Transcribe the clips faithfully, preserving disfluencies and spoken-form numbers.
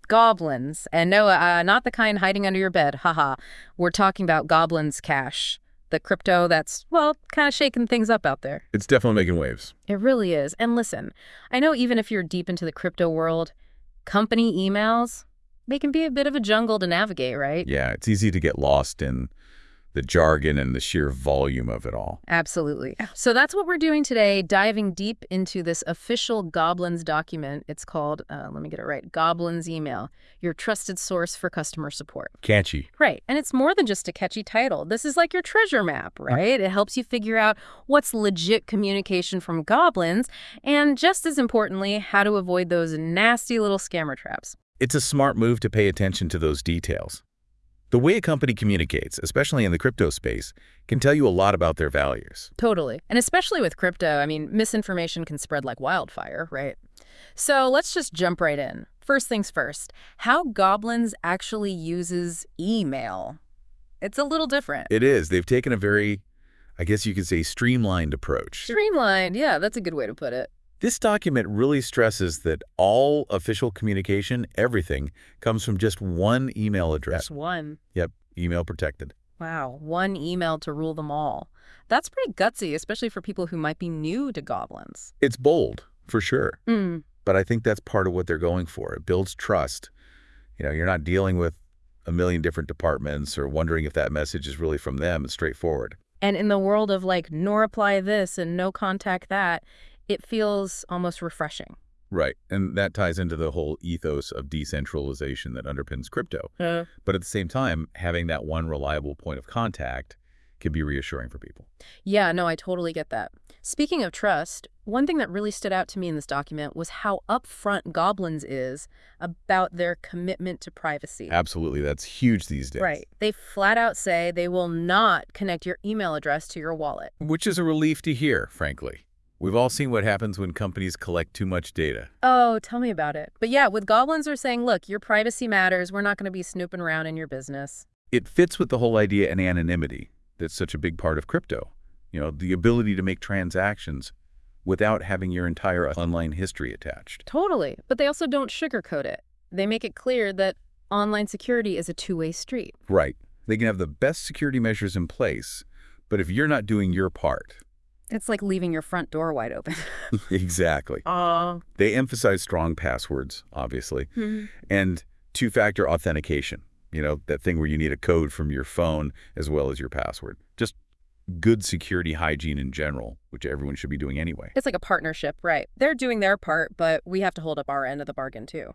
Goblins. And no, uh, not the kind hiding under your bed. Haha. We're talking about Goblins Cash, the crypto that's, well, kind of shaking things up out there. It's definitely making waves. It really is. And listen, I know even if you're deep into the crypto world, company emails, they can be a bit of a jungle to navigate, right? Yeah, it's easy to get lost in the jargon and the sheer volume of it all. Absolutely. So that's what we're doing today, diving deep into this official Goblins document. It's called, uh, let me get it right, Goblins Email, your trusted source for customer support. Catchy. Right. And it's more than just a catchy title. This is like your treasure map, right? It helps you figure out what's legit communication from goblins and, just as importantly, how to avoid those nasty little scammer traps. It's a smart move to pay attention to those details. The way a company communicates, especially in the crypto space, can tell you a lot about their values. Totally. And especially with crypto, I mean, misinformation can spread like wildfire, right? So let's just jump right in. First things first, how Goblins actually uses email. It's a little different. It is. They've taken a very, I guess you could say, streamlined approach. Streamlined, yeah, that's a good way to put it. This document really stresses that all official communication, everything, comes from just one email address. Just one. Yep, email protected. Wow, one email to rule them all. That's pretty gutsy, especially for people who might be new to Goblins. It's bold, for sure. Mm. But I think that's part of what they're going for. It builds trust. You know, you're not dealing with a million different departments or wondering if that message is really from them. It's straightforward. And in the world of like, no reply this and no contact that, it feels almost refreshing. Right. And that ties into the whole ethos of decentralization that underpins crypto. Uh, but at the same time, having that one reliable point of contact can be reassuring for people. Yeah, no, I totally get that. Speaking of trust, one thing that really stood out to me in this document was how upfront Goblins is about their commitment to privacy. Absolutely. That's huge these days. Right. They flat out say they will not connect your email address to your wallet. Which is a relief to hear, frankly. We've all seen what happens when companies collect too much data. Oh, tell me about it. But yeah, with Goblins are saying, look, your privacy matters. We're not going to be snooping around in your business. It fits with the whole idea and anonymity that's such a big part of crypto. You know, the ability to make transactions without having your entire online history attached. Totally. But they also don't sugarcoat it. They make it clear that online security is a two-way street. Right. They can have the best security measures in place, but if you're not doing your part... It's like leaving your front door wide open. Exactly. Uh, they emphasize strong passwords, obviously, hmm. and two-factor authentication. You know, that thing where you need a code from your phone as well as your password. Just good security hygiene in general, which everyone should be doing anyway. It's like a partnership, right? They're doing their part, but we have to hold up our end of the bargain, too.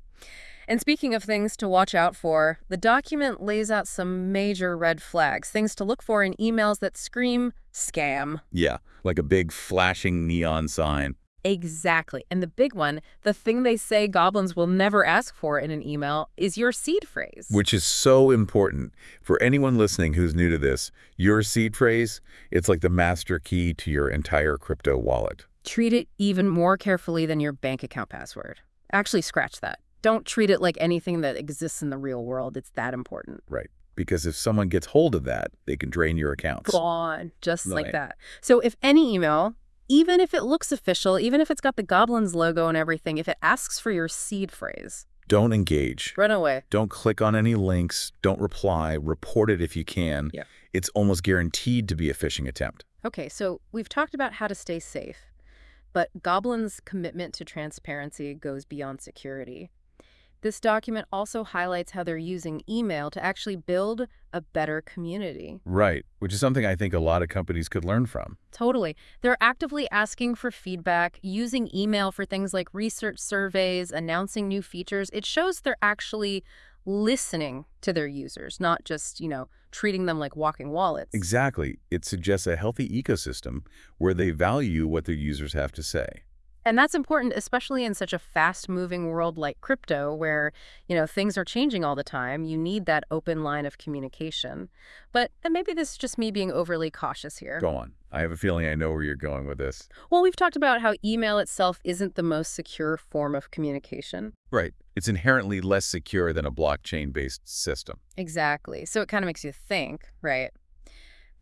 And speaking of things to watch out for, the document lays out some major red flags, things to look for in emails that scream scam. Yeah, like a big flashing neon sign. Exactly. And the big one, the thing they say Goblins will never ask for in an email, is your seed phrase. Which is so important. For anyone listening who's new to this, your seed phrase, it's like the master key to your entire crypto wallet. Treat it even more carefully than your bank account password. Actually, scratch that. Don't treat it like anything that exists in the real world. It's that important. Right. Because if someone gets hold of that, they can drain your accounts. Gone. Just Right. like that. So if any email, even if it looks official, even if it's got the Goblins logo and everything, if it asks for your seed phrase, Don't engage. run away. Don't click on any links. Don't reply. Report it if you can. Yeah. It's almost guaranteed to be a phishing attempt. Okay, so we've talked about how to stay safe, but Goblin's commitment to transparency goes beyond security. This document also highlights how they're using email to actually build a better community. Right, which is something I think a lot of companies could learn from. Totally. They're actively asking for feedback, using email for things like research surveys, announcing new features. It shows they're actually listening to their users, not just, you know, treating them like walking wallets. Exactly. It suggests a healthy ecosystem where they value what their users have to say. And that's important, especially in such a fast-moving world like crypto, where, you know, things are changing all the time. You need that open line of communication. But and maybe this is just me being overly cautious here. Go on. I have a feeling I know where you're going with this. Well, we've talked about how email itself isn't the most secure form of communication. Right. It's inherently less secure than a blockchain-based system. Exactly. So it kind of makes you think, right?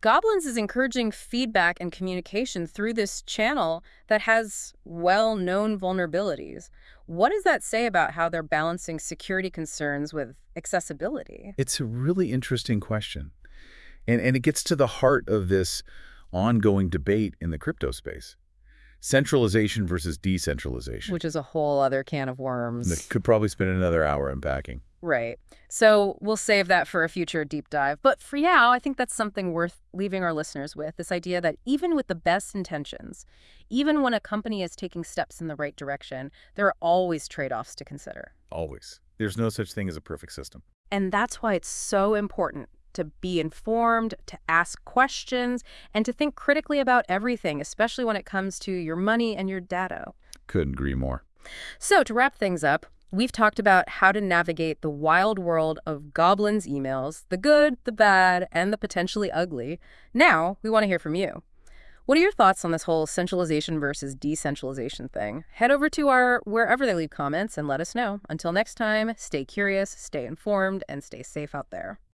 Goblins is encouraging feedback and communication through this channel that has well-known vulnerabilities. What does that say about how they're balancing security concerns with accessibility? It's a really interesting question. And, and it gets to the heart of this ongoing debate in the crypto space. Centralization versus decentralization. Which is a whole other can of That worms. could probably spend another hour unpacking. Right. So we'll save that for a future deep dive. But for now, I think that's something worth leaving our listeners with, this idea that even with the best intentions, even when a company is taking steps in the right direction, there are always trade-offs to consider. Always. There's no such thing as a perfect system. And that's why it's so important to be informed, to ask questions, and to think critically about everything, especially when it comes to your money and your data. Couldn't agree more. So to wrap things up, we've talked about how to navigate the wild world of Goblin's emails, the good, the bad, and the potentially ugly. Now, we want to hear from you. What are your thoughts on this whole centralization versus decentralization thing? Head over to our wherever they leave comments and let us know. Until next time, stay curious, stay informed, and stay safe out there.